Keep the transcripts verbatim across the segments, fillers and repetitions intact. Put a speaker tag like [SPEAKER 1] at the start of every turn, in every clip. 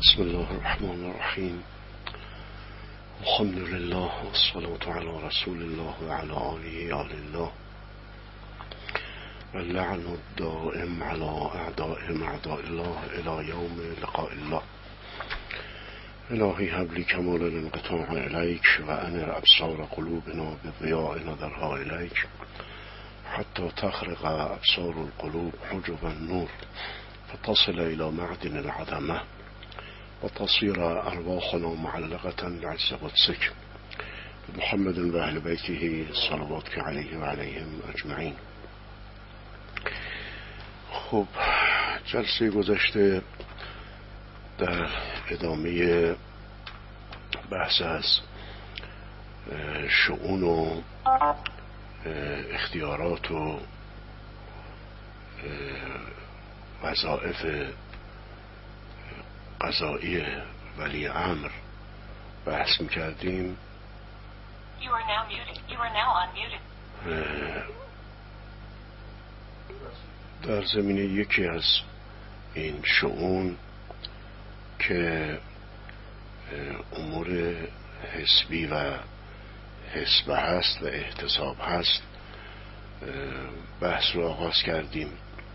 [SPEAKER 1] بسم الله الرحمن الرحیم. الحمد لله والصلاة علی رسول الله و علی آله آل الله و اللعن الدائم علی اعدائهم اعداء الله الی یوم لقاء الله. الهی هب لی کمال الانقطاع الیک و انر ابصار قلوبنا بضیاء نظرها الیک حتی تخرق ابصار القلوب حجب النور فتصل الى معدن العظمه وتصير أرواحنا معلقة لعز قدسك محمد و اهل بیته صلواتك علیه و علیهم اجمعین. خب، جلسه گذشته در ادامه بحث از شؤون و اختیارات و وظایف قضایی ولی امر بحث میکردیم. در زمینه یکی از این شؤون که امور حسبی و حسبه هست و احتساب هست بحث رو آغاز کردیم.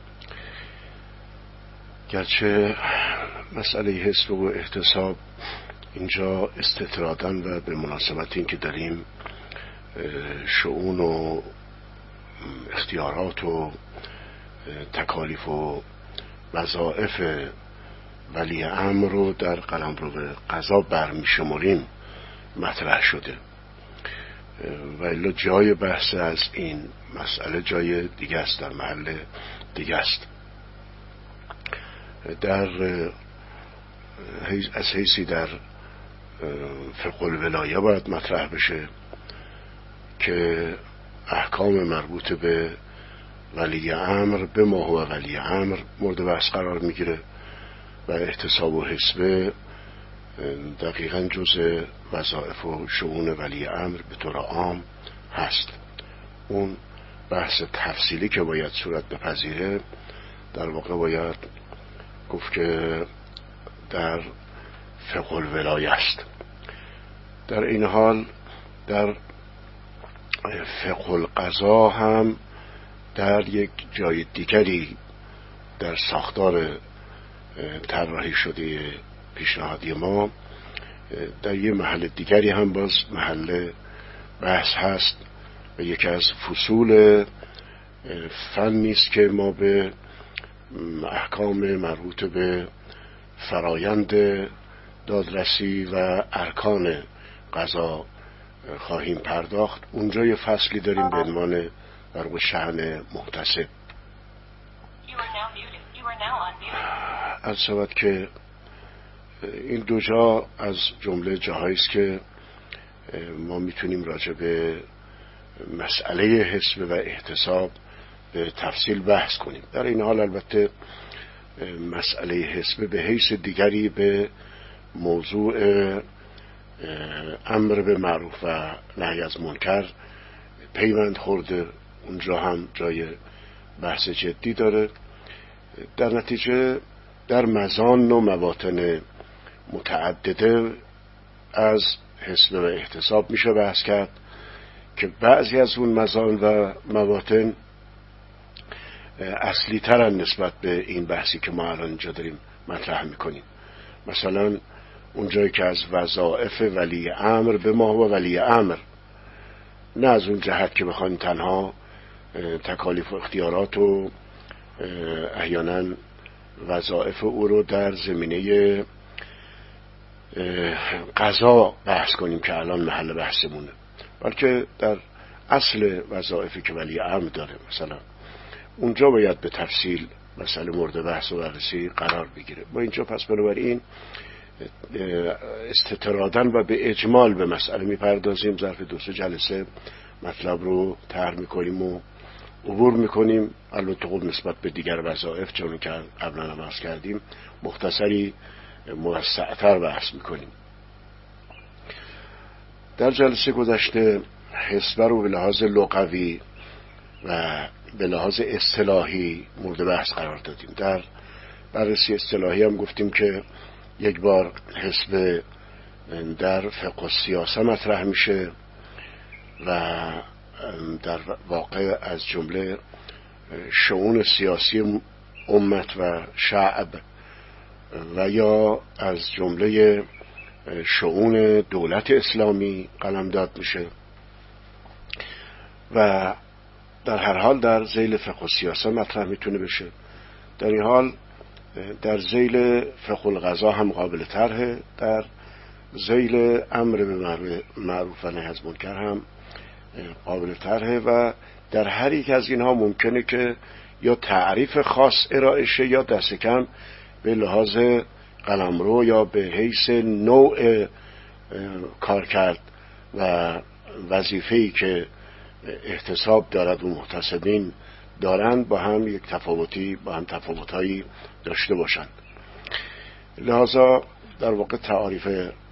[SPEAKER 1] گرچه مسئله حسب و احتساب اینجا استطرادا و به مناسبت این که داریم شؤون و اختیارات و تکالیف و وظایف ولی امر رو در قلمرو قضا برمی شماریم مطرح شده و الا جای بحث از این مسئله جای دیگه است، در محل دیگه است. در از حیثی در فقه الولایه باید مطرح بشه که احکام مربوط به ولی امر به ما هو ولی امر مورد بحث قرار میگیره و احتساب و حسبه دقیقاً جزء وظایف و شؤون ولی امر به طور عام هست. اون بحث تفصیلی که باید صورت بپذیره در واقع باید گفت که در فقه الولایه است. در این حال در فقه القضا هم در یک جای دیگری در ساختار طراحی شده پیشنهادی ما در یک محل دیگری هم باز محل بحث هست و یکی از فصول فنی است که ما به احکام مربوط به فرایند دادرسی و ارکان قضا خواهیم پرداخت. اونجا یه فصلی داریم به عنوان در واقع شأن محتسب. از شود که این دو جا از جمله جاهایی است که ما میتونیم راجع به مسئله حسب و احتساب به تفصیل بحث کنیم. در این حال البته مسئله حسب به حیث دیگری به موضوع امر به معروف و نهی از منکر پیوند خورده، اونجا هم جای بحث جدی داره. در نتیجه در مزان و مواطن متعدده از حسب و احتساب میشه بحث کرد که بعضی از اون مزان و مواطن اصلی ترن نسبت به این بحثی که ما الان اینجا داریم مطرح میکنیم. مثلا اونجایی که از وظایف ولی امر به ما هو ولی امر، نه از اون جهت که بخوایم تنها تکالیف و اختیارات و احیانا وظایف او رو در زمینه قضا بحث کنیم که الان محل بحثمونه، بلکه در اصل وظایفی که ولی امر داره مثلا اونجا باید به تفصیل مسئله مورد بحث و بررسی قرار بگیره. با اینجا پس بنابراین استطرادا و به اجمال به مسئله میپردازیم، ظرف دو سه جلسه مطلب رو طرح میکنیم و عبور میکنیم. البته خب نسبت به دیگر وظایف چون که قبلا هم عرض کردیم مختصری موسع‌تر بحث میکنیم. در جلسه گذشته حسبه رو به لحاظ لغوی و به لحاظ اصطلاحی مورد بحث قرار دادیم. در بررسی اصطلاحی هم گفتیم که یک بار حزب در فقه و سیاسه مطرح میشه و در واقع از جمله شؤون سیاسی امت و شعب و یا از جمله شؤون دولت اسلامی قلمداد میشه و در هر حال در ذیل فقه و سیاسه مطرح میتونه بشه. در این حال در ذیل فقه القضا هم قابل طرحه، در ذیل امر به معروف و نهی از منکر هم قابل طرحه و در هر یک از اینها ممکنه که یا تعریف خاص ارائه شه یا دست کم به لحاظ قلمرو یا به حیث نوع کار کرد و وظیفه‌ای که احتساب دارد و محتسبین دارند با هم یک تفاوتی با هم تفاوتایی داشته باشند. لذا در واقع تعاریف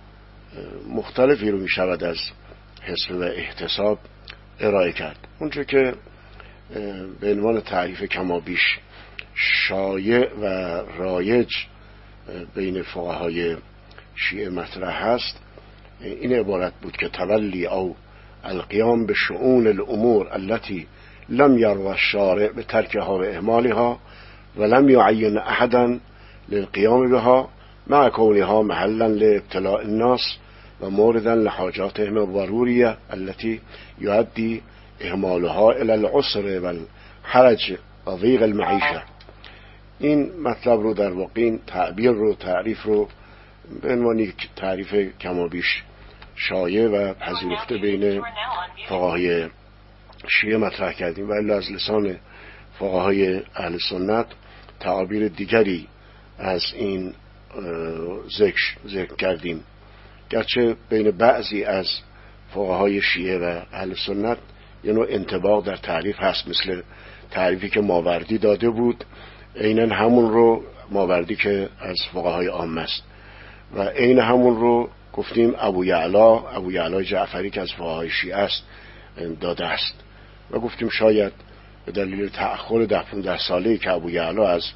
[SPEAKER 1] مختلفی رو می شود از حسب و احتساب ارائه کرد. اونچه که به عنوان تعریف کمابیش شایع و رایج بین فقهای شیعه مطرح هست این عبارت بود که تولی او القیام به شؤون الامور التي لم يروى الشارع بتركها و اهمالها و لم يعين احدا للقيام بها مع كونها محلا لابتلاء الناس و موردا لحاجاتهم الضرورية التي يؤدي اهمالها الى العسر والحرج و ضيق المعيشة. این مطلب رو در واقع این تعبیر رو تعریف رو به عنوان یک تعریف کمابیش شایع و پذیرفته بین فقهای شیعه مطرح کردیم و الا از لسان فقهای اهل سنت تعابیر دیگری از این ذکر ذکر کردیم، گرچه بین بعضی از فقهای شیعه و اهل سنت یه نوع انطباق در تعریف هست، مثل تعریفی که ماوردی داده بود عیناً همون رو ماوردی که از فقهای عام است و عین همون رو گفتیم ابو یعلا ابو یعلا جعفری که از فقهای شیعه است داده است و گفتیم شاید به دلیل تأخر ده پانزده ساله‌ای که ابو یعلا از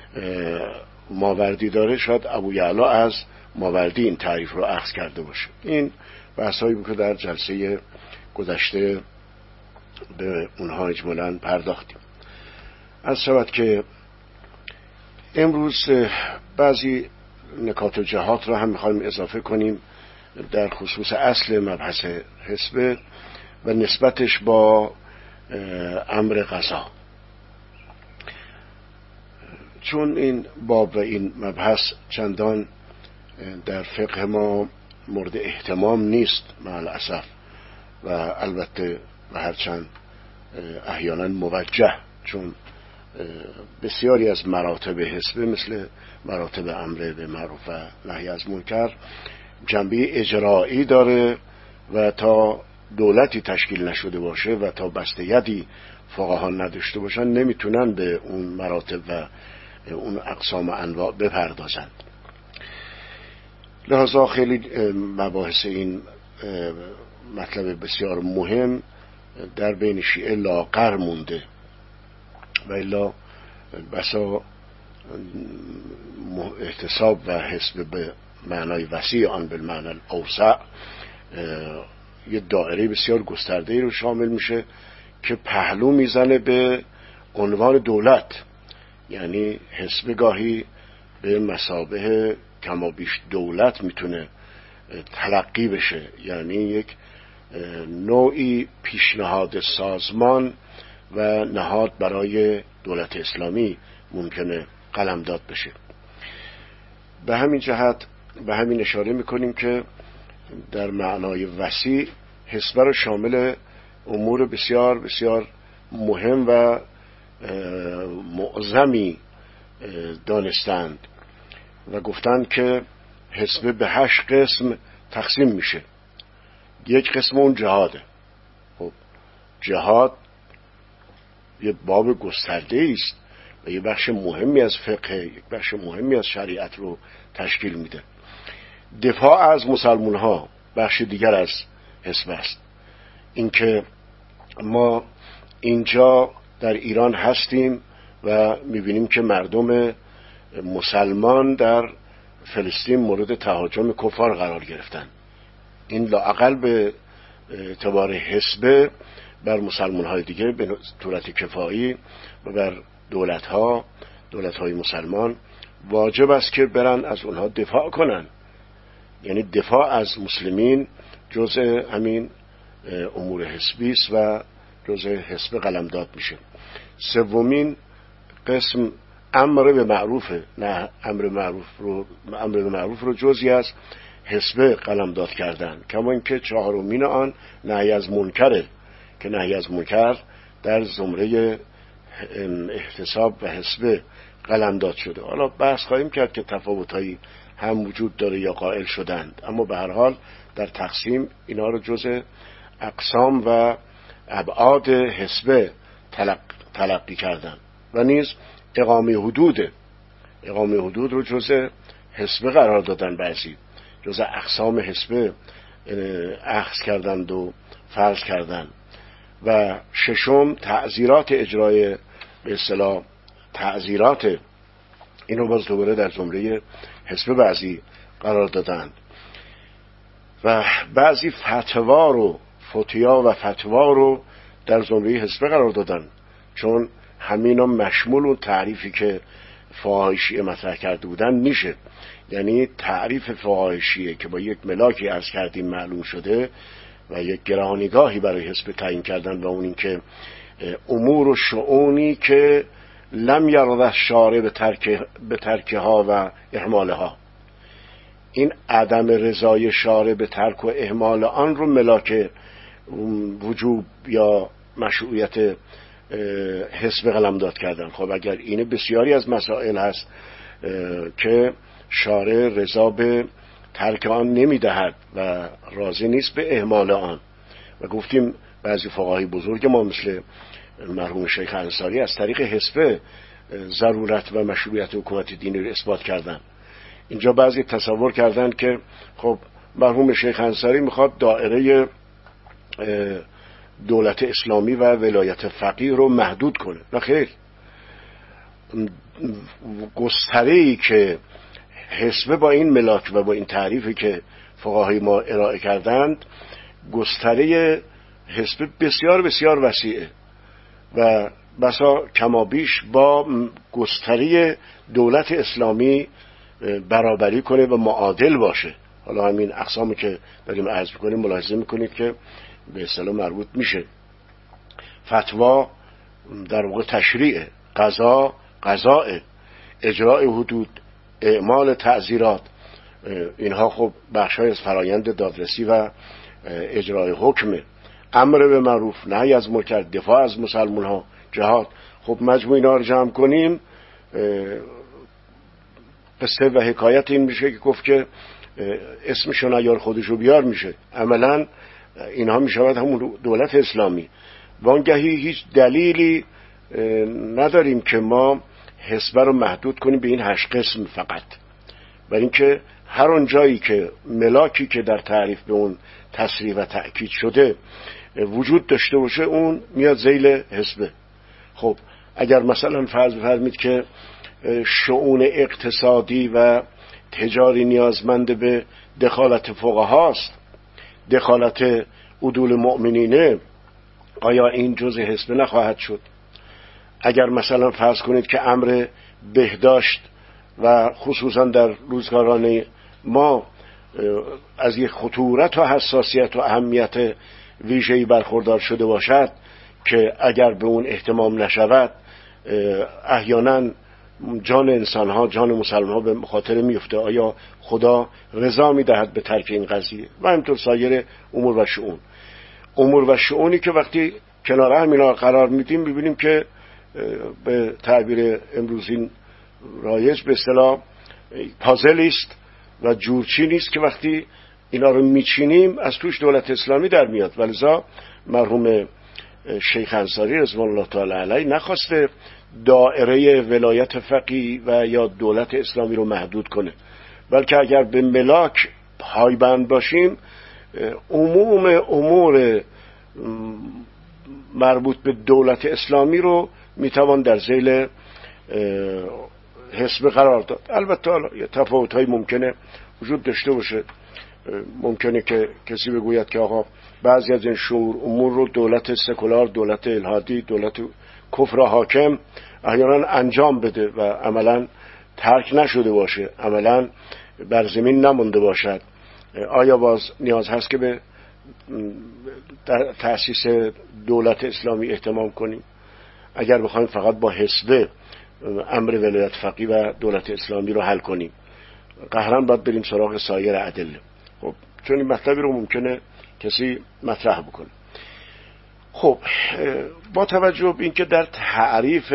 [SPEAKER 1] ماوردی داره شاید ابو یعلا از ماوردی این تعریف رو اخذ کرده باشه. این بحثایی بود که در جلسه گذشته به اونها اجمالاً پرداختیم. از شود که امروز بعضی نکات و جهات را هم میخوایم اضافه کنیم در خصوص اصل مبحث حزب و نسبتش با امر قضا، چون این باب و این مبحث چندان در فقه ما مورد اهتمام نیست مع الاسف و البته و هرچند احیانا موجه، چون بسیاری از مراتب حزب مثل مراتب امر به معروف و نهی از منکر جنبه اجرایی داره و تا دولتی تشکیل نشده باشه و تا بسته یدی فقهان نداشته باشن نمیتونن به اون مراتب و اون اقسام و انواع بپردازند. لذا خیلی مباحث این مطلب بسیار مهم در بین شیعه لاغر مونده و الا بسا احتساب و حزب به معنای وسیع آن به معنای اوسع یه دایره بسیار گسترده‌ای رو شامل میشه که پهلو میزنه به عنوان دولت، یعنی حزب گاهی به مثابه کمابیش دولت میتونه تلقی بشه، یعنی یک نوعی پیشنهاد سازمان و نهاد برای دولت اسلامی ممکنه قلمداد بشه. به همین جهت به همین اشاره میکنیم که در معنای وسیع حزب رو شامل امور بسیار بسیار مهم و معظمی دانستند و گفتند که حزب به هشت قسم تقسیم میشه. یک قسم اون جهاده. خب جهاد یه باب گسترده است و یه بخش مهمی از فقه، یک بخش مهمی از شریعت رو تشکیل میده. دفاع از مسلمان ها بخش دیگر از حزب است. اینکه ما اینجا در ایران هستیم و میبینیم که مردم مسلمان در فلسطین مورد تهاجم کفار قرار گرفتن. این لااقل به اعتبار حسبه بر مسلمان های دیگه به صورت کفایی و بر دولت ها دولت های مسلمان واجب است که برن از اونها دفاع کنن. یعنی دفاع از مسلمین جزء همین امور حسبی است و جزء حسب قلمداد میشه. سومین قسم امر به معروف، نه امر معروف رو امر به معروف رو جزئی از حسب قلمداد کردن. کما اینکه چهارمین آن نهی از منکره که نهی از منکر در زمره احتساب و حسب قلمداد شده. حالا بحث خواهیم کرد که تفاوتایی هم وجود داره یا قائل شدند، اما به هر حال در تقسیم اینا رو جزء اقسام و ابعاد حسب تلق... تلقی کردن. و نیز اقامه حدود اقامه حدود رو جزء حسب قرار دادن، بعضی جزء اقسام حسب اخذ کردند و فرض کردند. و ششم تعزیرات اجرای به اصطلاح تعزیرات، اینو باز دوباره در زمره حسب بعضی قرار دادند. و بعضی فتوا رو فتیا و فتوا رو در زمره حسب قرار دادن، چون همینا مشمول اون تعریفی که فقهای شیعه مطرح کرده بودن میشه. یعنی تعریف فقهای شیعه که با یک ملاکی عرض کردیم معلوم شده و یک گرانیگاهی برای حسب تعیین کردن، و اون این که امور و شؤونی که لم یرد الشارع به ترک به ترکها و اهمالها، این عدم رضای شارع به ترک و اهمال آن رو ملاک وجوب یا مشروعیت حسب قلمداد کردن. خب اگر اینه بسیاری از مسائل هست که شارع رضا به ترک آن نمیدهد و راضی نیست به اهمال آن، و گفتیم بعضی فقهای بزرگ ما مثل مرحوم شیخ انصاری از طریق حسب ضرورت و مشروعیت حکومت دینی رو اثبات کردن. اینجا بعضی تصور کردن که خب مرحوم شیخ انصاری میخواد دائره دولت اسلامی و ولایت فقیه رو محدود کنه. نه خیر، گستره‌ای که حسب با این ملاک و با این تعریفی که فقهای ما ارائه کردند، گستره حسب بسیار بسیار وسیعه و بسا کمابیش با گستره دولت اسلامی برابری کنه و معادل باشه. حالا همین اقسامی که داریم عرض میکنیم ملاحظه میکنید که به اصطلاح مربوط میشه. فتوا در واقع تشریع، قضا قضاء، اجراء حدود، اعمال تعزیرات، اینها خب بخشای از فرایند دادرسی و اجرای حکمه. امر به معروف، نهی از منکر، دفاع از مسلمان ها، جهاد. خب مجموع اینا رو جمع کنیم، قصه و حکایت این میشه که گفت که اسمشو نیار خودشو بیار میشه. عملا اینها میشود همون دولت اسلامی. وانگهی هیچ دلیلی نداریم که ما حسبه رو محدود کنیم به این هشت قسم فقط، برای اینکه هر اون جایی که ملاکی که در تعریف به اون تصریح و تأکید شده وجود داشته باشه اون میاد ذیل حسبه. خب اگر مثلا فرض بفرمید که شؤون اقتصادی و تجاری نیازمند به دخالت فقهاست، دخالت عدول مؤمنینه، آیا این جزء حسبه نخواهد شد؟ اگر مثلا فرض کنید که امر بهداشت و خصوصا در روزگاران ما از یک خطورت و حساسیت و اهمیت ویژه‌ای برخوردار شده باشد که اگر به اون اهتمام نشود احیانا جان انسانها، جان مسلمانها به خاطر میفته، آیا خدا رضا میدهد به ترک این قضیه؟ و همینطور سایر امور و شؤون امور و شؤونی که وقتی کنار همینا قرار میدیم ببینیم که به تعبیر امروزین رایج به اصطلاح پازل است و جورچی نیست که وقتی اینا رو میچینیم از توش دولت اسلامی در میاد. ولذا مرحوم شیخ انصاری رضوان الله تعالی علیه نخواسته دائره ولایت فقیه و یا دولت اسلامی رو محدود کنه، بلکه اگر به ملاک پایبند باشیم عموم امور مربوط به دولت اسلامی رو میتوان در ذیل حسبه قرار داد. البته حالا یه تفاوت‌های ممکنه وجود داشته باشه. ممکنه که کسی بگوید که آقا بعضی از این شور امور رو دولت سکولار، دولت الهادی، دولت کفر حاکم احیانا انجام بده و عملا ترک نشده باشه، عملا بر زمین نمونده باشد. آیا باز نیاز هست که به تأسیس دولت اسلامی اهتمام کنیم؟ اگر بخوایم فقط با حسبه امر ولایت فقیه و دولت اسلامی رو حل کنیم، قهرن باید بریم سراغ سایر ادله. خب چون این مطلبی رو ممکنه کسی مطرح بکنه. خب با توجه به اینکه در تعریف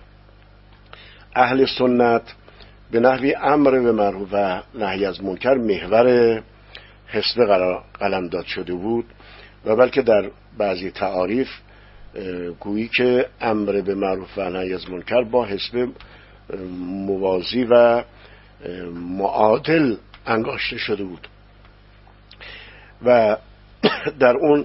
[SPEAKER 1] اهل سنت به نحوی امر به معروف و نهی از منکر محور حسبه قرار قلمداد شده بود و بلکه در بعضی تعاریف گویی که امر به معروف و نهی از منکر با حسبه موازی و معادل انگاشته شده بود و در اون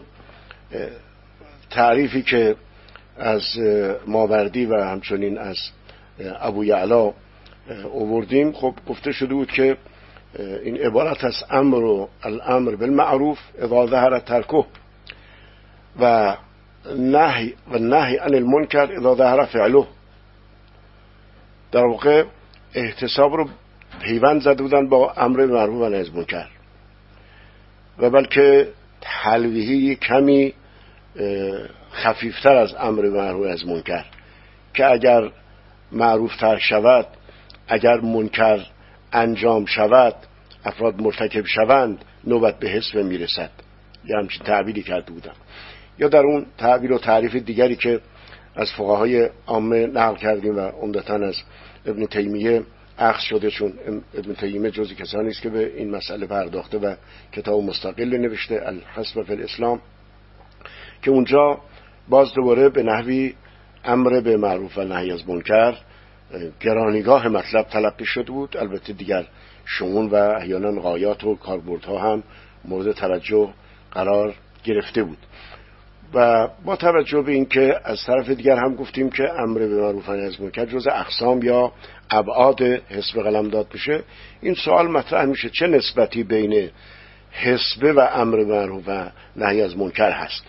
[SPEAKER 1] تعریفی که از ماوردی و همچنین از ابو یعلا آوردیم، خب گفته شده بود که این عبارت از امر و الامر بالمعروف اذا ظهر ترکه و نهی و نهی عن المنکر اذا ظهر فعله. در واقع احتساب رو پیوند زده بودن با امر معروف و نهی از منکر و بلکه تلویحی کمی خفیفتر از امر معروف از منکر که اگر معروف تر شود، اگر منکر انجام شود، افراد مرتکب شوند، نوبت به حسبه میرسد. یا همچین تعبیری کرده بودم. یا در اون تعبیر و تعریف دیگری که از فقهای عامه نقل کردیم و عمدتاً از ابن تیمیه اخذ شده، چون ابن تیمیه جزی کسانی است که به این مسئله پرداخته و کتاب مستقل نوشته الحسب فی الاسلام، که اونجا باز دوباره به نحوی امر به معروف و نهی از منکر گرانیگاه مطلب تلقی شده بود. البته دیگر شؤون و احیانا غایات و کاربردها هم مورد توجه قرار گرفته بود. و با توجه به اینکه از طرف دیگر هم گفتیم که امر به معروف و نهی از منکر جز اقسام یا ابعاد حسب قلمداد میشه، این سوال مطرح میشه چه نسبتی بین حسبه و امر به معروف و نهی از منکر هست.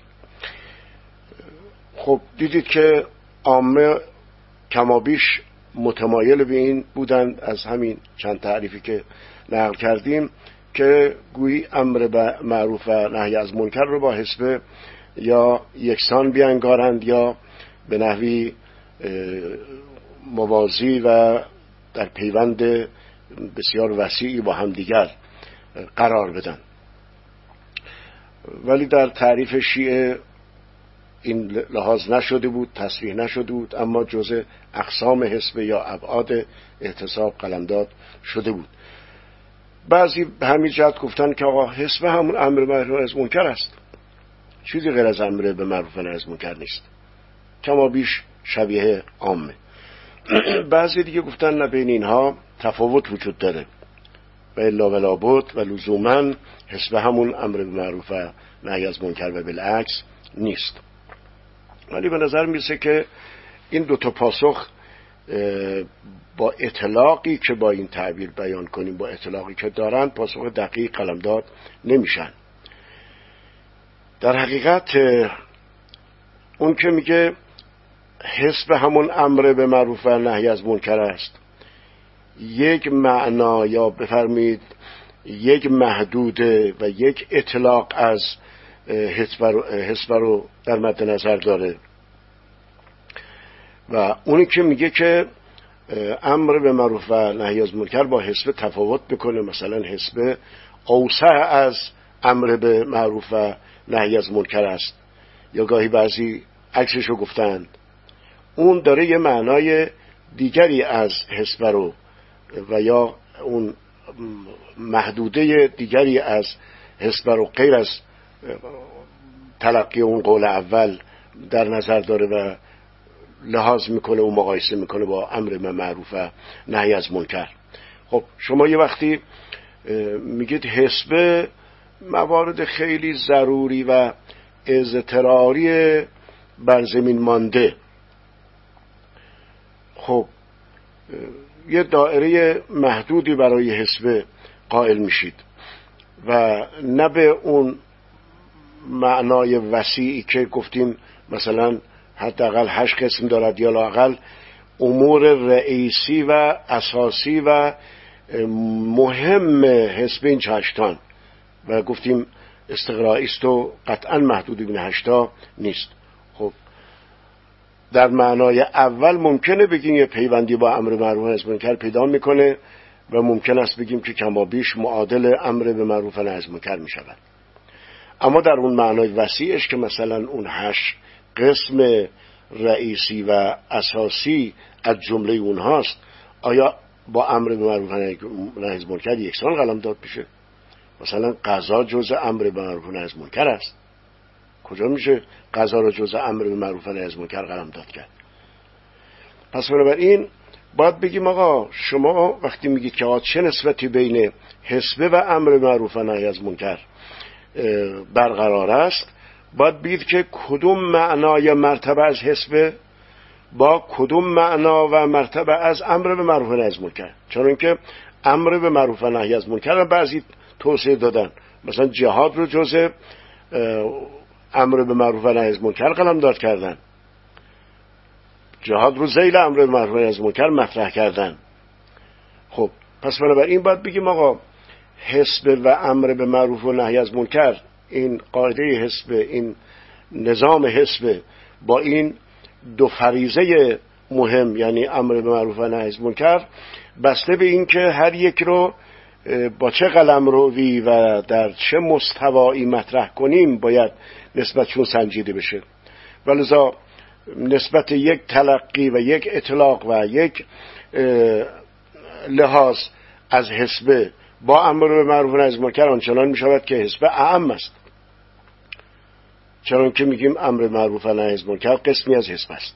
[SPEAKER 1] خب دیدید که عامه کمابیش متمایل به این بودند از همین چند تعریفی که نقل کردیم که گویی امر به معروف و نهی از منکر رو با حسبه یا یکسان بیانگارند یا به نحوی موازی و در پیوند بسیار وسیعی با هم دیگر قرار بدن. ولی در تعریف شیعه این لحاظ نشده بود، تصریح نشده بود، اما جزء اقسام حسبه یا ابعاد احتساب قلمداد شده بود. بعضی به همین جهت گفتن که آقا حسبه همون امر به معروف از منکر است، چیزی غیر از امر به معروف و نهی از منکر نیست، کما بیش شبیه عامه. بعضی دیگه گفتن نه، بین اینها تفاوت وجود داره و الا ولا بد و لزوما حسبه همون امر به معروف و نهی از منکر و بالعکس نیست. ولی به نظر میرسه که این دو تا پاسخ با اطلاقی که با این تعبیر بیان کنیم، با اطلاقی که دارن، پاسخ دقیق قلمداد نمیشن. در حقیقت اون که میگه حسب همون امر به معروف و نهی از منکر است، یک معنا یا بفرمید یک محدوده و یک اطلاق از حسب رو در مد نظر داره و اونی که میگه که امر به معروف و نهی از منکر با حسب تفاوت میکنه، مثلا حسب اوسع از امر به معروف و نهی از منکر است، یا گاهی بعضی عکسشو گفتند، اون داره یه معنای دیگری از حسب رو و یا اون محدوده دیگری از حسب رو غیر از تلقی اون قول اول در نظر داره و لحاظ میکنه و مقایسه میکنه با امر به معروف و نهی از منکر. خب شما یه وقتی میگید حسب موارد خیلی ضروری و اضطراری بر زمین مانده، خب یه دایره محدودی برای حسبه قائل میشید و نه به اون معنای وسیعی که گفتیم مثلا حداقل هشت قسم دارد یا لااقل امور رئیسی و اساسی و مهم حسب این هشتان و گفتیم استقرائی است و قطعا محدود بین هشتا نیست. خب در معنای اول ممکنه بگیم یه پیوندی با امر معروف و نهی از منکر پیدا میکنه و ممکن است بگیم که کمابیش معادل امر به معروف و نهی از منکر میشود. اما در اون معنای وسیعش که مثلا اون هشت قسم رئیسی و اساسی از جمله اونهاست، آیا با امر به معروف و نهی از منکر یکسان قلمداد میشه؟ مثلا قضا جزء امر به معروف و نهی از منکر است، کجا میشه قضا را جزء امر به معروف و نهی از منکر قلمداد کرد؟ پس بنابراین باید بگیم آقا شما وقتی میگید که آقا چه نسبتی بین حسبه و امر به معروف و نهی از منکر برقرار است، باید بگید که کدوم معنای مرتبه از حسبه با کدوم معنا و مرتبه از امر به معروف و نهی از منکر. چون اینکه امر به معروف و نهی از منکر بعضی توصیه دادن، مثلا جهاد رو جزء امر به معروف و نهی از منکر قلمداد کردن، جهاد رو ذیل امر به معروف و نهی از منکر مطرح کردن. خب پس بنابراین باید بگیم آقا حسب و امر به معروف و نهی از منکر، این قاعده حسب، این نظام حسب با این دو فریضه مهم یعنی امر به معروف و نهی از منکر، بسته به این که هر یک رو با چه قلمروی و در چه مستوایی مطرح کنیم باید نسبتشون سنجیده بشه. ولذا نسبت یک تلقی و یک اطلاق و یک لحاظ از حسبه با امر به معروف و نهی از منکر آنچنان می شود که حسبه اعم است، چون که میگیم امر معروف و نهی از منکر قسمی از حسبه است،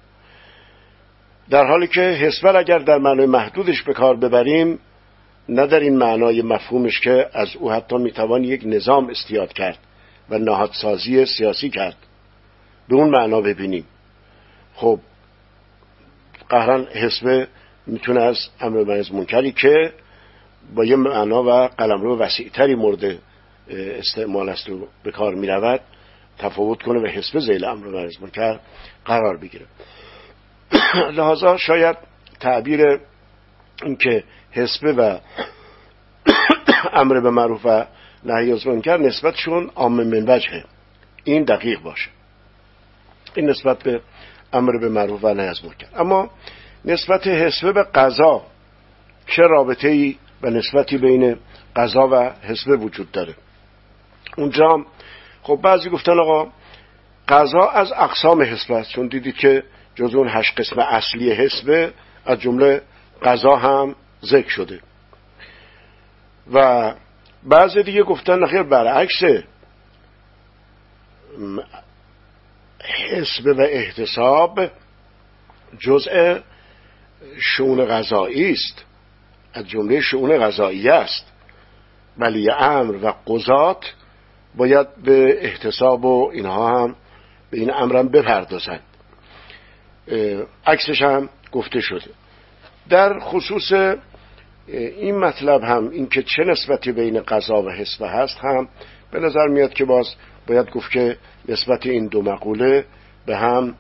[SPEAKER 1] در حالی که حسبه اگر در معنای محدودش به کار ببریم نه در این معنای مفهومش که از او حتی میتوان یک نظام استیاد کرد و نهادسازی سیاسی کرد، به اون معنا ببینیم. خب قهرن حسبه میتونه از امر به نهی از منکری که با یه معنا و قلمرو وسیع‌تری مورد استعمال است و به کار میرود تفاوت کنه و حسبه ذیل امر به نهی از منکر قرار بگیره. لحاظا شاید تعبیر این که حسبه و امر به معروف و نهی از منکر نسبتشون عام من وجهه، این دقیق باشه، این نسبت به امر به معروف و نهی از منکر. اما نسبت حسبه به قضا چه رابطه‌ای و نسبتی بین قضا و حسبه وجود داره؟ اونجا هم خب بعضی گفتن آقا قضا از اقسام حسبه است، چون دیدید که جز اون هشت قسم اصلی حسبه از جمله قضا هم ذکر شده. و بعضی دیگه گفتن نخیر برعکسه، حسبه و احتساب جزء شؤون قضایی است، از جمله شؤون قضایی است، ولی امر و قضات باید به احتساب و اینها هم به این امرم بپردازند. عکسش هم گفته شده. در خصوص این مطلب هم این که چه نسبتی بین قضا و حسبه هست هم به نظر میاد که باز باید گفت که نسبت این دو مقوله به هم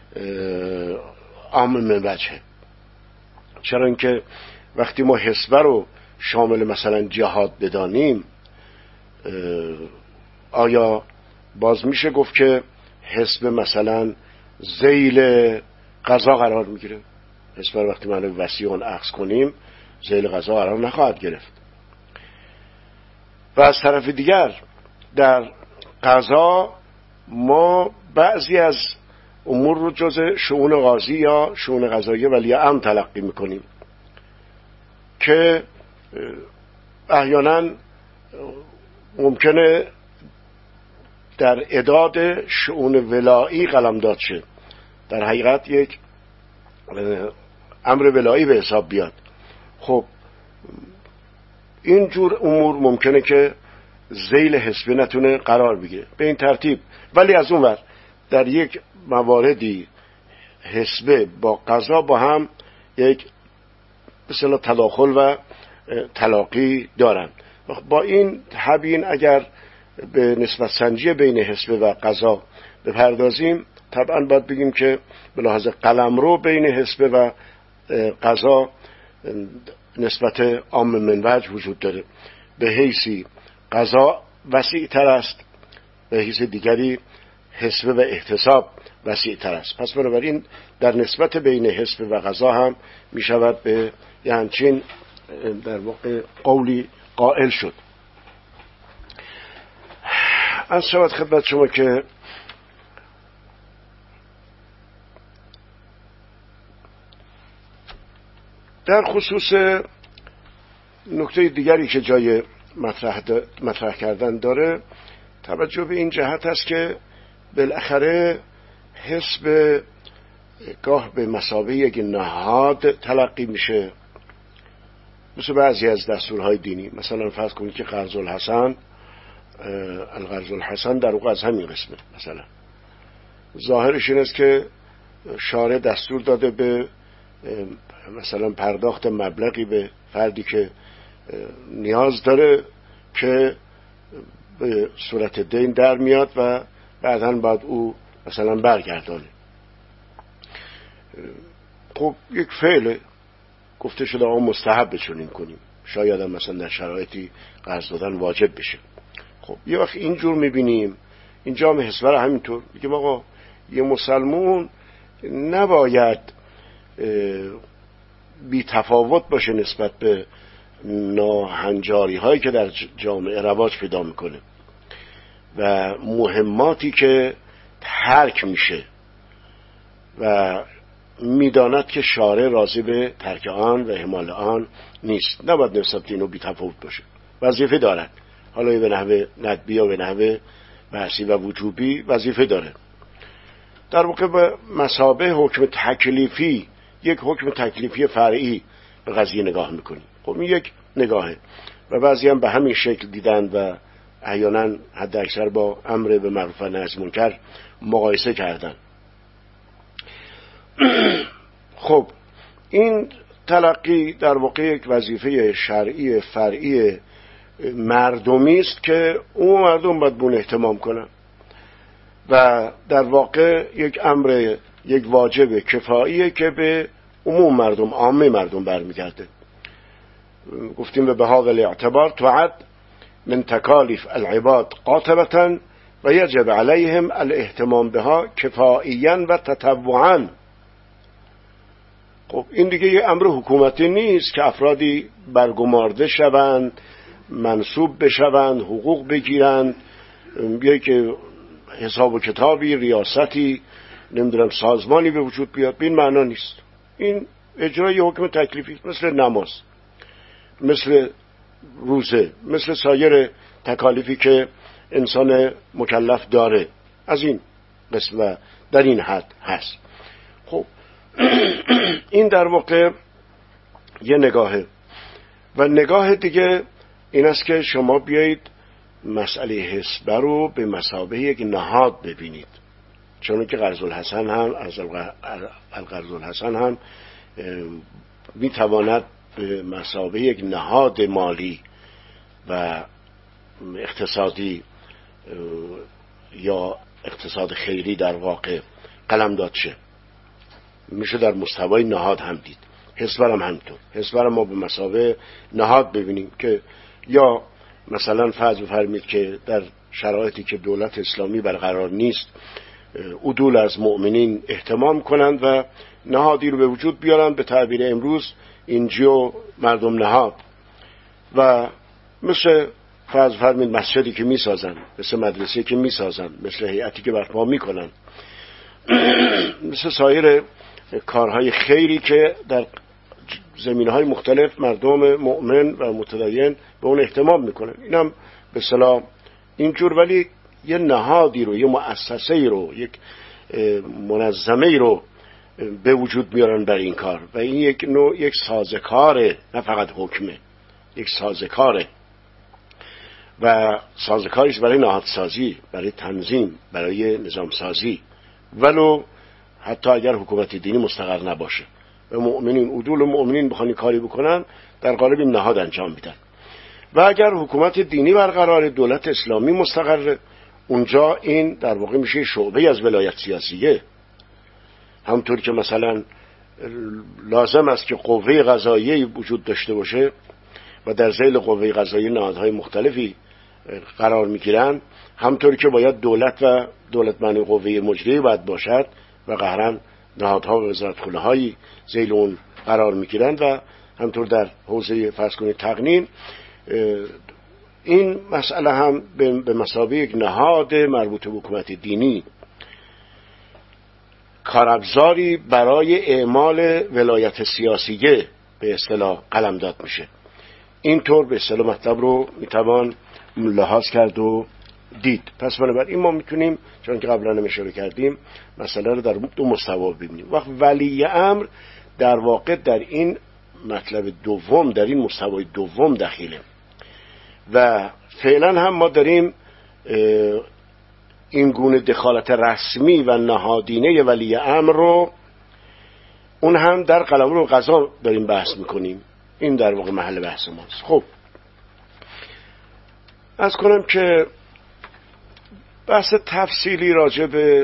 [SPEAKER 1] عام من وجهه. چرا اینکه وقتی ما حسبه رو شامل مثلا جهاد بدانیم، آیا باز میشه گفت که حسبه مثلا ذیل قضا قرار میگیره؟ حسبه رو وقتی معنی وسیع اون اخذ کنیم ذیل قضا قرار نخواهد گرفت. و از طرف دیگر در قضا ما بعضی از امور رو جز شؤون قاضی یا شؤون قضایی ولی امر تلقی میکنیم که احیانا ممکنه در اعداد شؤون ولایی قلمداد شه، در حقیقت یک امر ولایی به حساب بیاد. خب اینجور امور ممکنه که ذیل حسبه نتونه قرار بگیره به این ترتیب، ولی از اون ور در یک مواردی حسبه با قضا با هم یک مثلا تداخل و تلاقی دارن. با این تبیین اگر به نسبت سنجی بین حزب و قضا بپردازیم، طبعا باید بگیم که به لحاظ قلمرو بین حزب و قضا نسبت عام من وجه وجود داره. به حیثی قضا وسیع تر است، به حیث دیگری حزب و احتساب وسیع تر است. پس بنابراین در نسبت بین حزب و قضا هم می شود به یه همچین در واقع قولی قائل شد. از شود خدمت شما که در خصوص نکته دیگری که جای مطرح, مطرح کردن داره، توجه به این جهت است که بالاخره حزب گاه به مثابه یک نهاد تلقی میشه، مثل بعضی از دستورهای دینی. مثلا فرض کنید که قرض الحسن القرض الحسن در واقع از همین قسمه. مثلا ظاهرش این است که شارع دستور داده به مثلا پرداخت مبلغی به فردی که نیاز داره که به صورت دین در میاد و بعداً بعد او مثلا برگردانه. خب یک فعل گفته شده آقا مستحب چنین کنیم، شاید هم مثلا در شرایطی قرض دادن واجب بشه. خب یه وقت اینجور میبینیم اینجا هم حزب را همینطور میگیم آقا یه مسلمون نباید بی تفاوت باشه نسبت به ناهنجاری هایی که در جامعه رواج پیدا میکنه و مهماتی که ترک میشه و میداند که شارع راضی به ترک آن و اهمال آن نیست. نباید نسبت اینو بی تفاوت باشه، وظیفه دارد، حالا به نحوه ندبی یا به نحوه بحثی و وجوبی وظیفه داره. در واقع به مثابه حکم تکلیفی، یک حکم تکلیفی فرعی به قضیه نگاه میکنیم. خب این یک نگاهه و بعضی هم به همین شکل دیدن و احیانا حد اکثر با امر به معروف و نهی از منکر مقایسه کردن. خب این تلقی در واقع یک وظیفه شرعی فرعی مردمی است که اون مردم باید بون اهتمام کنن و در واقع یک امر، یک واجب کفاییه که به عموم مردم، عامه مردم برمیگرده. گفتیم به بهذا الاعتبار تعد من تکالیف العباد قاطبة و یجب علیهم الاهتمام بها کفاییاً و تطوعاً. خب این دیگه یه امر حکومتی نیست که افرادی برگمارده شوند، منصوب بشوند، حقوق بگیرند، یک حساب و کتابی، ریاستی، نمیدونم سازمانی به وجود بیاد. به این معنا نیست. این اجرای حکم تکلیفی مثل نماز، مثل روزه، مثل سایر تکالیفی که انسان مکلف داره، از این قسم و در این حد هست. خب این در واقع یه نگاهه و نگاه دیگه این است که شما بیایید مسئله حسبه رو به مثابه یک نهاد ببینید، چون که قرض الحسن هم از القرض الحسن هم میتواند به مثابه یک نهاد مالی و اقتصادی یا اقتصاد خیری در واقع قلمداد شه. میشه در مستوای نهاد هم دید. حزب هم همینطور. حزب ما به مثابه نهاد ببینیم که یا مثلا فرض بفرمایید که در شرایطی که دولت اسلامی برقرار نیست عدول از مؤمنین اهتمام کنند و نهادی رو به وجود بیارن، به تعبیر امروز اینجیو مردم نهاد، و مثل فرض فرمید مسجدی که میسازن، مثل مدرسه که میسازن، مثل هیئتی که برپا میکنن، مثل سایر کارهای خیری که در زمینه‌های مختلف مردم مؤمن و متدین به اون اهتمام میکنن. اینم به اصطلاح اینجور، ولی یه نهادی رو، یه مؤسسه‌ای رو، یک منظمه‌ای رو به وجود میارن برای این کار و این یک نوع یک سازکاره، نه فقط حکمه، یک سازکاره و سازکاریش برای نهادسازی، برای تنظیم، برای نظام سازی، ولو حتی اگر حکومت دینی مستقر نباشه. و مؤمنین، عدول مؤمنین بخوان کاری بکنن در قالب این نهاد انجام میدن. و اگر حکومت دینی برقرار، دولت اسلامی مستقر، اونجا این در واقع میشه شعبه از ولایت سیاسیه. همونطور که مثلا لازم است که قوه قضاییه وجود داشته باشه و در ذیل قوه قضاییه نهادهای مختلفی قرار میگیرن، همونطور که باید دولت و دولت معنی قوه مجریه باید باشد و قهرن نهادها و وزارتخونه‌هایی ذیل اون قرار میگیرن و همونطور در حوزه فرض کنید تقنین، این مسئله هم به مثابه یک نهاد مربوط به حکومت دینی کارابزاری برای اعمال ولایت سیاسیه به اصطلاح قلمداد میشه. اینطور به اصطلاح مطلب رو میتوان لحاظ کرد و دید. پس بنابراین ما میتونیم، چون که قبلا هم اشاره کردیم، مسئله رو در دو مستوا ببینیم. وقت ولی امر در واقع در این مطلب دوم، در این مستوای دوم دخیله و فعلا هم ما داریم این گونه دخالت رسمی و نهادینه ولی امر رو، اون هم در قلمرو قضا داریم بحث میکنیم. این در واقع محل بحث ماست. خب از کنم که بحث تفصیلی راجع به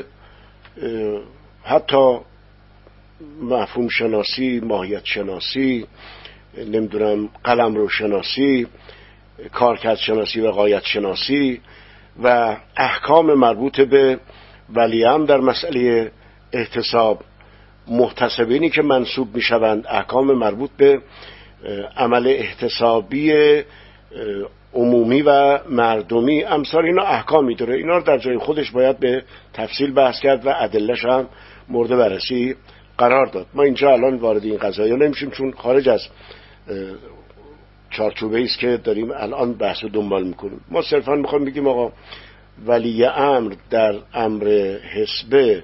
[SPEAKER 1] حتی مفهوم شناسی، ماهیت شناسی، نمیدونم قلمرو شناسی، کارکرد شناسی و غایت شناسی و احکام مربوط به ولی امر در مسئله احتساب، محتسبینی که منصوب می شوند، احکام مربوط به عمل احتسابی عمومی و مردمی، امثال اینا احکامی داره. اینا رو در جای خودش باید به تفصیل بحث کرد و ادله‌اش هم مورد بررسی قرار داد. ما اینجا الان وارد این قضایا نمیشیم چون خارج از چارچوبه است که داریم الان بحث رو دنبال میکنیم. ما صرفا میخوایم بگیم آقا ولی امر در امر حسبه،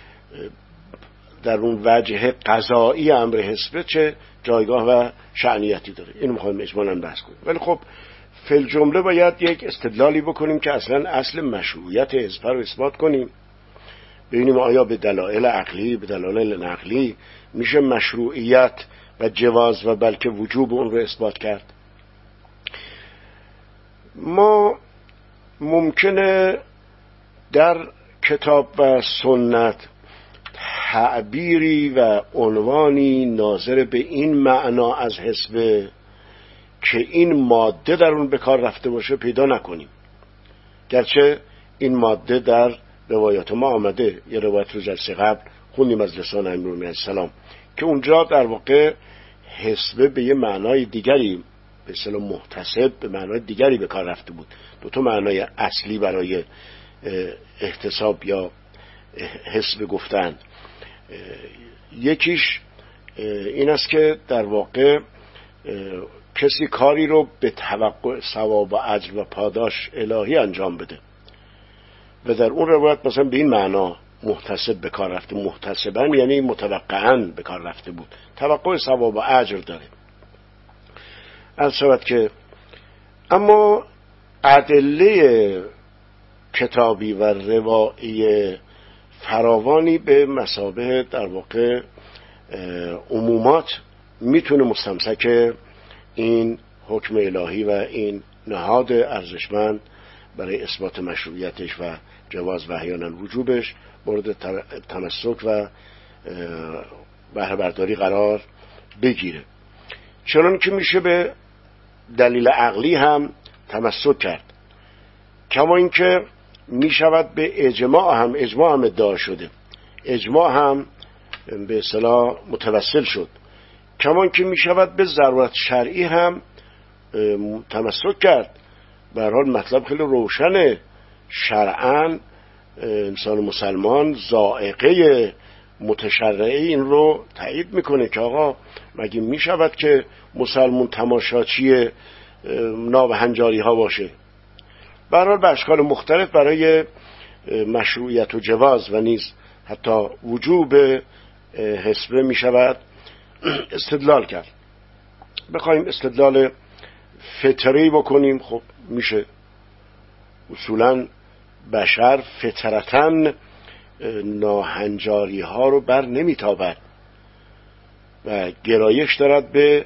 [SPEAKER 1] در اون وجه قضایی امر حسبه چه جایگاه و شأنیتی داره، اینو میخوایم اجمالاً بحث کنیم. ولی خب فی الجمله باید یک استدلالی بکنیم که اصلا اصل مشروعیت حزب رو اثبات کنیم، ببینیم آیا به دلایل عقلی، به دلایل نقلی میشه مشروعیت و جواز و بلکه وجوب اون رو اثبات کرد. ما ممکنه در کتاب و سنت تعبیری و عنوانی ناظر به این معنا از حزب که این ماده در اون به کار رفته باشه پیدا نکنیم، گرچه این ماده در روایات ما آمده. یه روایت رو جلسه قبل خوندیم از لسان امیر علیه السلام که اونجا در واقع حسبه به یه معنای دیگری، به اصطلاح محتسب به معنای دیگری به کار رفته بود. دو تا معنای اصلی برای احتساب یا حسبه گفتن، یکیش این است که در واقع کسی کاری رو به توقع ثواب و اجر و پاداش الهی انجام بده و در اون روایت مثلا به این معنا محتسب به کار رفته. محتسبن یعنی متوقعاً به کار رفته بود، توقع ثواب و اجر داره. از شود که اما ادله کتابی و روایی فراوانی به مثابه در واقع عمومات میتونه مستمسک این حکم الهی و این نهاد ارزشمند برای اثبات مشروعیتش و جواز و احیانا وجوبش مورد تمسک و بهره برداری قرار بگیره. چنان که میشه به دلیل عقلی هم تمسک کرد، کما اینکه میشود به اجماع هم اجماع هم ادعا شده، اجماع هم به اصطلاح متوسل شد، کما اینکه میشود به ضرورت شرعی هم تمسک کرد. به هر حال مطلب خیلی روشنه، شرعاً انسان مسلمان ذائقه متشرعه این رو تایید میکنه که آقا مگه میشود که مسلمان تماشاچی نابهنجاری ها باشه. به هر حال به اشکال مختلف برای مشروعیت و جواز و نیز حتی وجوب حسبه میشود استدلال کرد. بخوایم استدلال فطری بکنیم، خب میشه. اصولاً بشر فطرتاً ناهنجاری ها رو بر نمیتابد و گرایش دارد به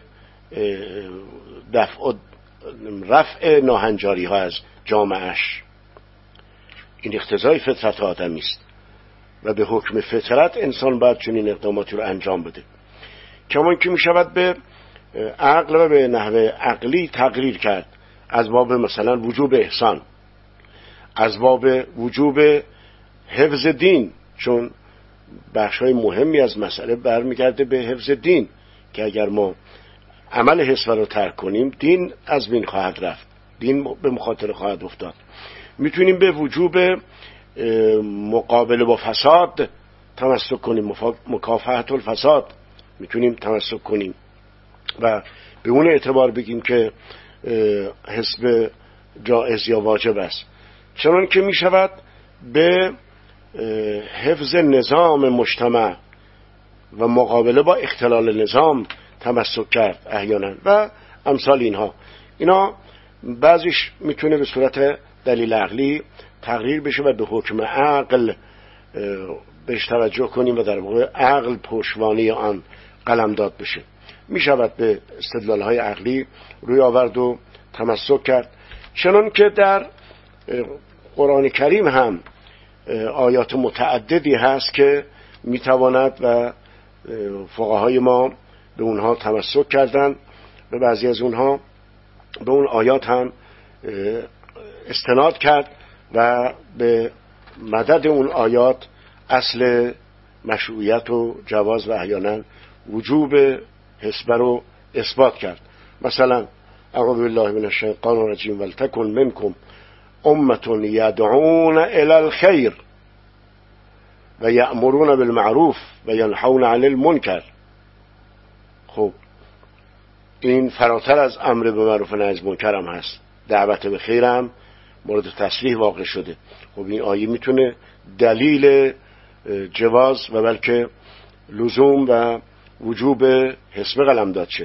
[SPEAKER 1] دفع رفع ناهنجاری ها از جامعهش. این اقتضای فطرت آدمی است و به حکم فطرت انسان باید چنین اقداماتی رو انجام بده. کمان که می شود به عقل و به نحو عقلی تقریر کرد، از باب مثلا وجوب احسان، از باب وجوب حفظ دین، چون بخشای مهمی از مسئله برمیگرده به حفظ دین که اگر ما عمل حس رو ترک کنیم دین از بین خواهد رفت، دین به مخاطره خواهد افتاد. میتونیم به وجوب مقابله با فساد تمسک کنیم، مکافحت الفساد میتونیم تمسک کنیم و به اون اعتبار بگیم که حسب جائز یا واجب است. چنان که میشود به حفظ نظام مجتمع و مقابله با اختلال نظام تمسک کرد احیانا و امثال اینها. اینا بعضیش میتونه به صورت دلیل عقلی تقریر بشه و به حکم عقل بهش توجه کنیم و در واقع عقل پشتوانه آن قلمداد بشه. میشود به استدلال های عقلی روی آورد و تمسک کرد. چنان که در قرآن کریم هم آیات متعددی هست که میتواند و فقهای ما به اونها تمسک کردن و بعضی از اونها به اون آیات هم استناد کرد و به مدد اون آیات اصل مشروعیت و جواز و احیانا وجوب حسبه رو اثبات کرد. مثلا اعوذ بالله من الشیطان الرجیم ولتکن منکم امة یدعون الی الخیر و یأمرون بالمعروف و ینهون عن المنکر. خب این فراتر از امر به معروف و نهی از منکر هم هست، دعوت به خیر هم مورد تصریح واقع شده. خب این آیه میتونه دلیل جواز و بلکه لزوم و وجوب حسب قلمداد شه.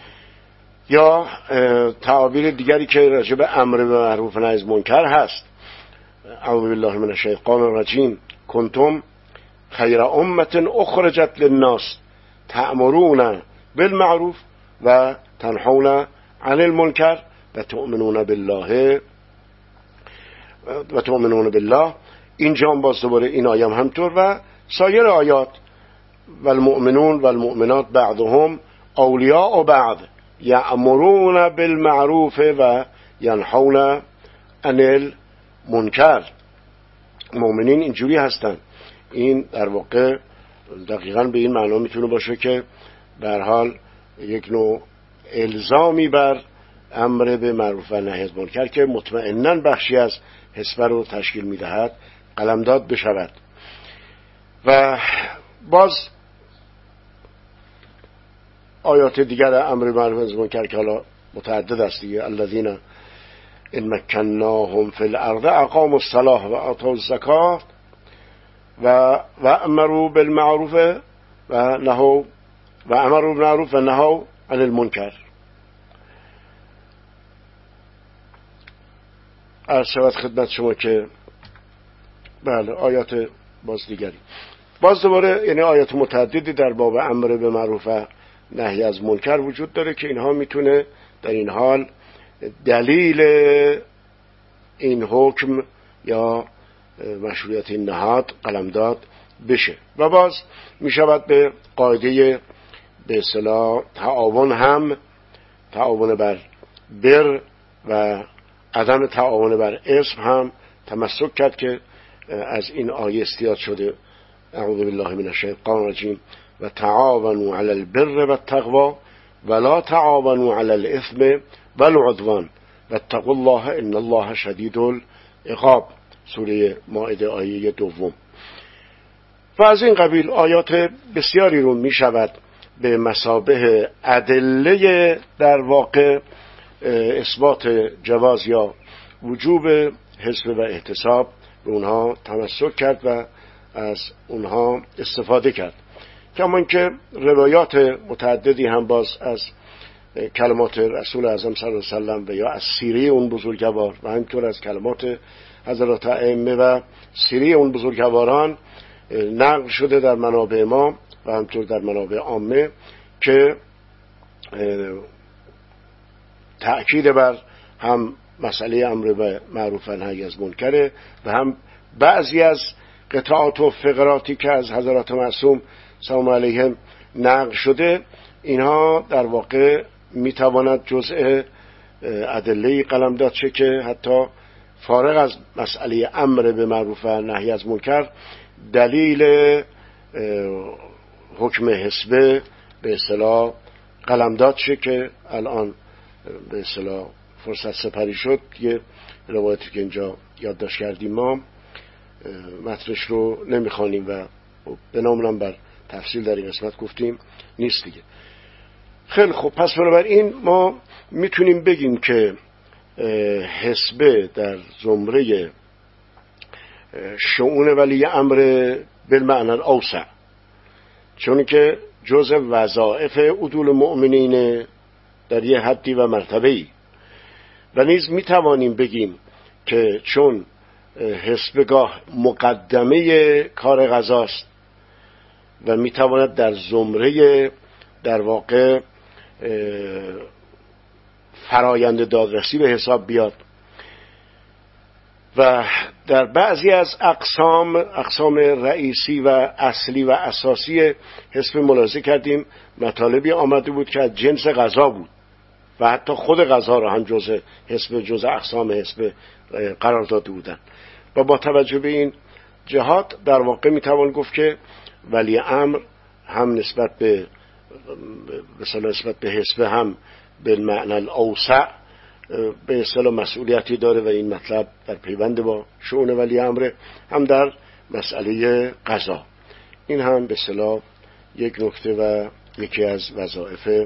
[SPEAKER 1] یا تعابیر دیگری که راجع به امر به معروف و نهی از منکر هست، اعوذ بالله من الشیطان الرجیم کنتم خیر امة اخرجت للناس تأمرون بالمعروف و تنهون عن المنکر و تؤمنون بالله و تؤمنون بالله. اینجا هم باز دوباره این آیه هم همطور و سایر آیات والمؤمنون والمؤمنات بعضهم اولیاء بعض یأمرون بالمعروف و ینهون عن المنکر. مؤمنین اینجوری هستن. این در واقع دقیقاً به این معنا میتونه باشه که به هر حال یک نوع الزامی بر امر به معروف و نهی از منکر که مطمئناً بخشی از حسبه رو تشکیل میدهد قلمداد بشود. و باز آیات دیگر امر به معروف و نهی از منکر که حالا متعدد است دیگه، الذین ان مکناهم فی الارض اقاموا الصلاة و آتوا الزکاة و و امروا بالمعروف و نهوا و امروا بالمعروف و نهوا عن المنکر. عرض شود خدمت شما که بله آیات باز دیگری باز دوباره یعنی آیات متعددی در باب امر به معروف و نهی از منکر وجود داره که اینها میتونه در این حال دلیل این حکم یا مشروعیت این نهاد قلمداد بشه. و باز میشود به قاعده به اصطلاح تعاون هم، تعاون بر بر و عدم تعاون بر اسم هم تمسک کرد که از این آیه استیاد شده اعوذ بالله من الشیطان الرجیم و تعاونوا علی البر و التقوی ولا تعاونوا علی الاثم والعدوان واتقوا الله ان الله شدید العقاب. سوره مائده آیه دوم. و از این قبیل آیات بسیاری رو می شود به مثابه ادله در واقع اثبات جواز یا وجوب حسب و احتساب به اونها تمسک کرد و از اونها استفاده کرد. کمان که روایات متعددی هم باز از کلمات رسول اعظم صلی الله علیه و سلم و یا از سیره اون بزرگوار و همینطور از کلمات حضرات ائمه و سیره اون بزرگواران نقل شده در منابع ما و همینطور در منابع عامه که تأکید بر هم مسئله امر به معروف و نهی از منکره و هم بعضی از قطعات و فقراتی که از حضرات معصوم سلام علیهم نقل شده، اینها در واقع میتواند جزء ادله قلمداد شه که حتی فارغ از مسئله امر به معروف و نهی از منکر دلیل حکم حسبه به اصطلاح قلمداد شه که الان به اصطلاح فرصت سپری شد. یه روایتی که اینجا یادداشت کردیم ما متنش رو نمیخوانیم و به نامونم بر تفصیل در این قسمت گفتیم نیست دیگه. خیلی خوب، پس بنابراین ما میتونیم بگیم که حسبه در زمره شؤون ولی امر بالمعنی الاوسع، چون که جزء وظایف عدول مؤمنین در یه حدی و مرتبه‌ای، و نیز میتوانیم بگیم که چون حسبگاه مقدمه کار قضاست و میتواند در زمره در واقع فرایند دادرسی به حساب بیاد و در بعضی از اقسام اقسام رئیسی و اصلی و اساسی حسب ملاحظه کردیم مطالبی آمده بود که از جنس قضا بود و حتی خود قضا را هم جزء حسب جزء اقسام حسب قرار داده بودند. و با توجه به این جهات در واقع میتوان گفت که ولی امر هم نسبت به مثلا نسبت به حسب هم به معنی الاوسع به اصطلاح مسئولیتی داره و این مطلب در پیوند با شؤون ولی امر، هم در مسئله قضا. این هم به اصطلاح یک نکته و یکی از وظایف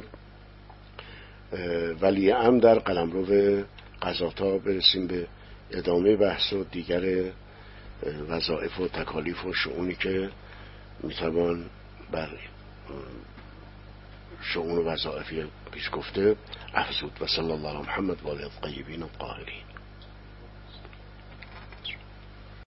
[SPEAKER 1] ولی امر در قلمرو قضا. تا برسیم به ادامه بحث و دیگر وظایف و تکالیف و شؤونی که میتوان بر شؤون و وظایف پیش گفته افزود. و صلی الله علی محمد و آله الطیبین الطاهرین.